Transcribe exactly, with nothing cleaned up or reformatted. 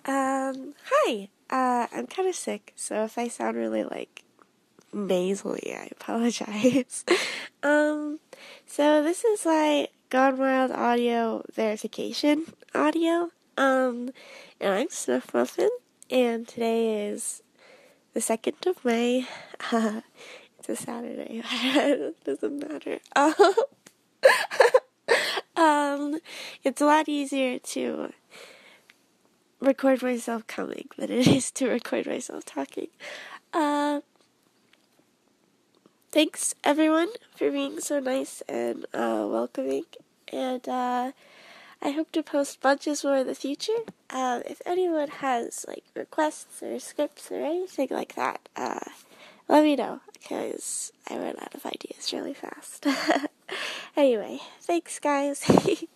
Um, hi. Uh, I'm kind of sick, so if I sound really, like, nasally, I apologize. um, so this is, like, Gone Wild audio verification audio. Um, and I'm Snuff Muffin, and today is the second of May. Uh, it's a Saturday. It doesn't matter. um, it's a lot easier to record myself coming than it is to record myself talking. Uh, thanks everyone for being so nice and uh, welcoming, and uh, I hope to post bunches more in the future. Um, if anyone has like requests or scripts or anything like that, uh, let me know, because I run out of ideas really fast. Anyway, thanks guys.